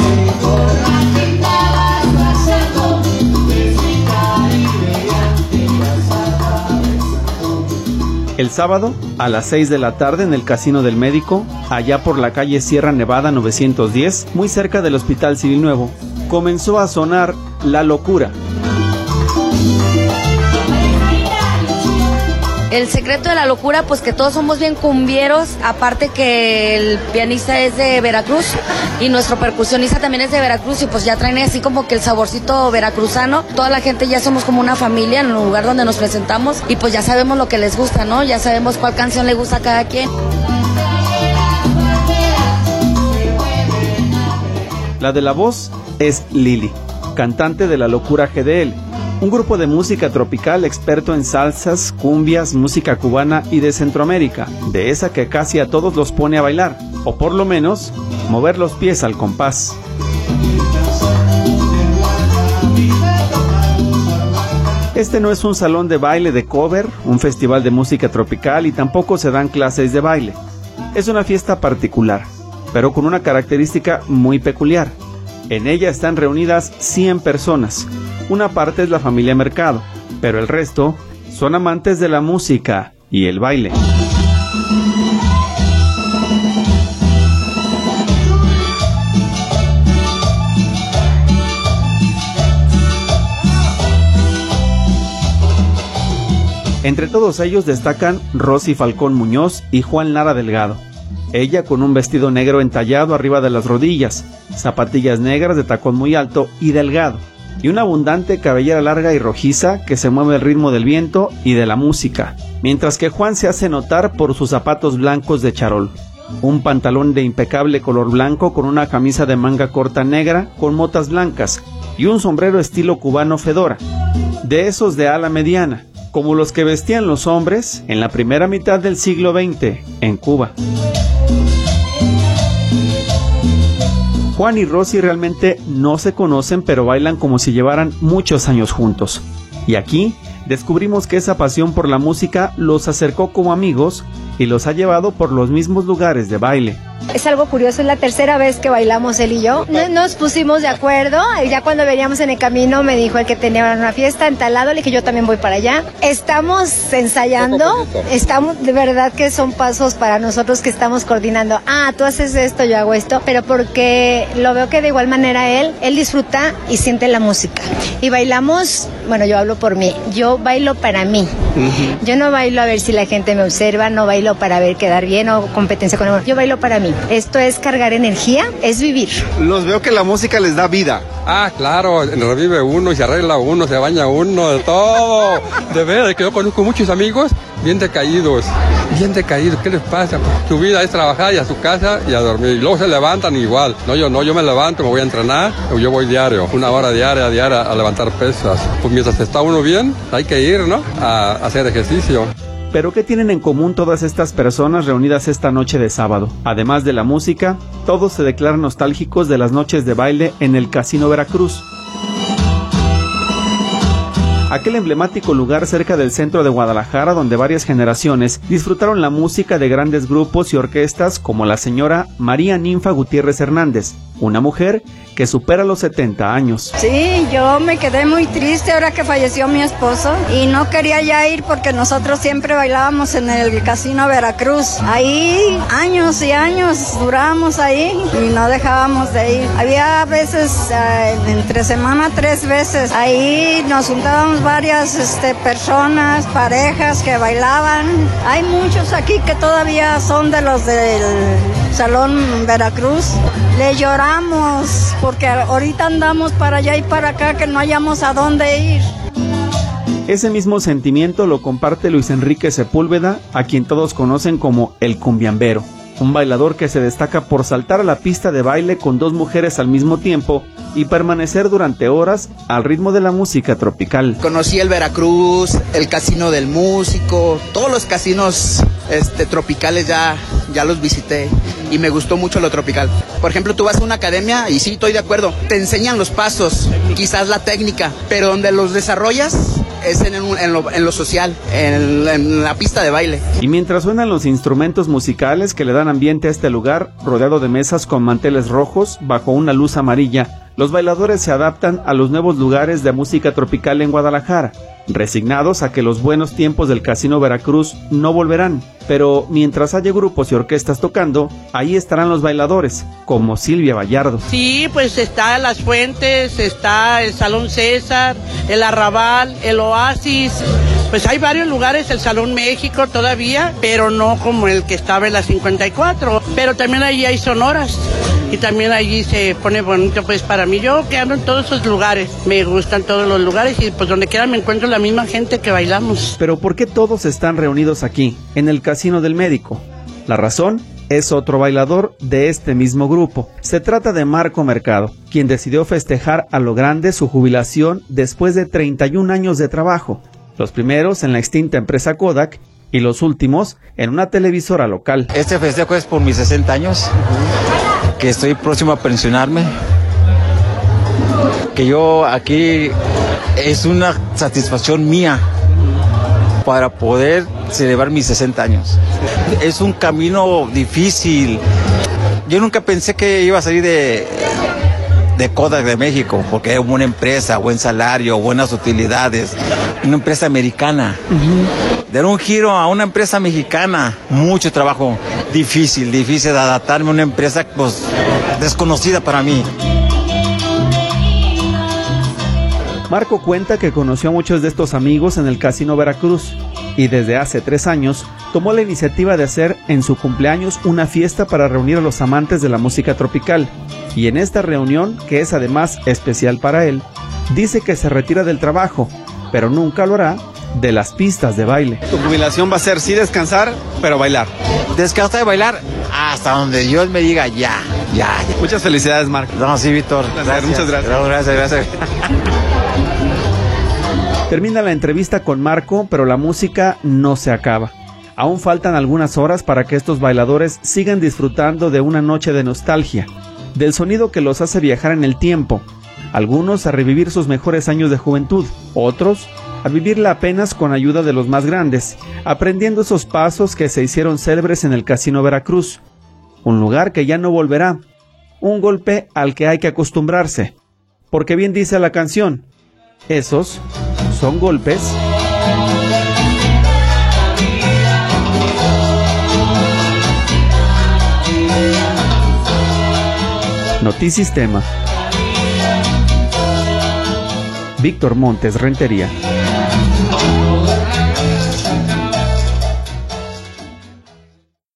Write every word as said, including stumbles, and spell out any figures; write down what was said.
El sábado, a las seis de la tarde en el Casino del Médico, allá por la calle Sierra Nevada novecientos diez, muy cerca del Hospital Civil Nuevo, comenzó a sonar La Locura. El secreto de La Locura, pues que todos somos bien cumbieros, aparte que el pianista es de Veracruz y nuestro percusionista también es de Veracruz y pues ya traen así como que el saborcito veracruzano. Toda la gente ya somos como una familia en el lugar donde nos presentamos y pues ya sabemos lo que les gusta, ¿no? Ya sabemos cuál canción le gusta a cada quien. La de la voz es Lili, cantante de La Locura G D L. Un grupo de música tropical experto en salsas, cumbias, música cubana y de Centroamérica, de esa que casi a todos los pone a bailar, o por lo menos, mover los pies al compás. Este no es un salón de baile de cover, un festival de música tropical y tampoco se dan clases de baile. Es una fiesta particular, pero con una característica muy peculiar. En ella están reunidas cien personas. Una parte es la familia Mercado, pero el resto son amantes de la música y el baile. Entre todos ellos destacan Rosy Falcón Muñoz y Juan Lara Delgado. Ella con un vestido negro entallado arriba de las rodillas, zapatillas negras de tacón muy alto y delgado, y una abundante cabellera larga y rojiza que se mueve al ritmo del viento y de la música, mientras que Juan se hace notar por sus zapatos blancos de charol, un pantalón de impecable color blanco con una camisa de manga corta negra con motas blancas y un sombrero estilo cubano fedora, de esos de ala mediana, como los que vestían los hombres en la primera mitad del siglo veinte en Cuba. Juan y Rosy realmente no se conocen, pero bailan como si llevaran muchos años juntos. Y aquí descubrimos que esa pasión por la música los acercó como amigos y los ha llevado por los mismos lugares de baile. Es algo curioso, es la tercera vez que bailamos él y yo. Nos pusimos de acuerdo, ya cuando veníamos en el camino me dijo el que tenía una fiesta en tal lado, le dije yo también voy para allá. Estamos ensayando, estamos, de verdad que son pasos para nosotros que estamos coordinando. Ah, tú haces esto, yo hago esto, pero porque lo veo que de igual manera él, él disfruta y siente la música. Y bailamos, bueno, yo hablo por mí, yo bailo para mí. Uh-huh. Yo no bailo a ver si la gente me observa, no bailo para ver quedar bien o competencia con el... Yo bailo para mí. Esto es cargar energía, es vivir. Los veo que la música les da vida. Ah, claro, revive uno y se arregla uno, se baña uno, de todo. De veras, que yo conozco muchos amigos bien decaídos, bien decaídos. ¿Qué les pasa? Su vida es trabajar y a su casa y a dormir. Y luego se levantan igual. No, yo no, yo me levanto, me voy a entrenar, yo voy diario, una hora diaria, diaria a levantar pesas. Pues mientras está uno bien, hay que ir, ¿no? A, a hacer ejercicio. ¿Pero qué tienen en común todas estas personas reunidas esta noche de sábado? Además de la música, todos se declaran nostálgicos de las noches de baile en el Casino Veracruz. Aquel emblemático lugar cerca del centro de Guadalajara donde varias generaciones disfrutaron la música de grandes grupos y orquestas como la señora María Ninfa Gutiérrez Hernández, una mujer que supera los setenta años. Sí, yo me quedé muy triste ahora que falleció mi esposo y no quería ya ir porque nosotros siempre bailábamos en el Casino Veracruz. Ahí años y años durábamos ahí y no dejábamos de ir. Había veces, eh, entre semana tres veces, ahí nos juntábamos varias este, personas, parejas que bailaban. Hay muchos aquí que todavía son de los del Salón Veracruz. Le lloramos porque ahorita andamos para allá y para acá que no hayamos a dónde ir. Ese mismo sentimiento lo comparte Luis Enrique Sepúlveda, a quien todos conocen como el cumbiambero, un bailador que se destaca por saltar a la pista de baile con dos mujeres al mismo tiempo y permanecer durante horas al ritmo de la música tropical. Conocí el Veracruz, el Casino del Músico, todos los casinos este, tropicales ya, ya los visité y me gustó mucho lo tropical. Por ejemplo, tú vas a una academia y sí, estoy de acuerdo, te enseñan los pasos, quizás la técnica, pero donde los desarrollas es en, en, lo, en lo social, en, en la pista de baile. Y mientras suenan los instrumentos musicales que le dan ambiente a este lugar, rodeado de mesas con manteles rojos bajo una luz amarilla, los bailadores se adaptan a los nuevos lugares de música tropical en Guadalajara, resignados a que los buenos tiempos del Casino Veracruz no volverán. Pero mientras haya grupos y orquestas tocando, ahí estarán los bailadores, como Silvia Vallardo. Sí, pues está Las Fuentes, está el Salón César, el Arrabal, el Oasis. Pues hay varios lugares, el Salón México todavía, pero no como el que estaba en la cincuenta y cuatro. Pero también allí hay sonoras y también allí se pone bonito pues para mí. Yo que ando en todos esos lugares, me gustan todos los lugares y pues donde quiera me encuentro la misma gente que bailamos. Pero ¿por qué todos están reunidos aquí, en el Casino del Médico? La razón es otro bailador de este mismo grupo. Se trata de Marco Mercado, quien decidió festejar a lo grande su jubilación después de treinta y un años de trabajo. Los primeros en la extinta empresa Kodak y los últimos en una televisora local. Este festejo es por mis sesenta años, que estoy próximo a pensionarme, que yo aquí es una satisfacción mía para poder celebrar mis sesenta años. Es un camino difícil. Yo nunca pensé que iba a salir de... de Kodak de México, porque es una empresa, buen salario, buenas utilidades, una empresa americana. Uh-huh. Dar un giro a una empresa mexicana, mucho trabajo, difícil, difícil de adaptarme a una empresa pues desconocida para mí. Marco cuenta que conoció a muchos de estos amigos en el Casino Veracruz y desde hace tres años tomó la iniciativa de hacer en su cumpleaños una fiesta para reunir a los amantes de la música tropical. Y en esta reunión, que es además especial para él, dice que se retira del trabajo, pero nunca lo hará de las pistas de baile. Tu jubilación va a ser sí descansar, pero bailar. Descansar y bailar hasta donde Dios me diga ya, ya, ya. Muchas felicidades, Marco. No, sí, Víctor. Gracias. Muchas gracias. Gracias, gracias. Termina la entrevista con Marco, pero la música no se acaba. Aún faltan algunas horas para que estos bailadores sigan disfrutando de una noche de nostalgia, del sonido que los hace viajar en el tiempo, algunos a revivir sus mejores años de juventud, otros a vivirla apenas con ayuda de los más grandes, aprendiendo esos pasos que se hicieron célebres en el Casino Veracruz, un lugar que ya no volverá, un golpe al que hay que acostumbrarse, porque bien dice la canción, esos son golpes Notisistema. Víctor Montes Rentería.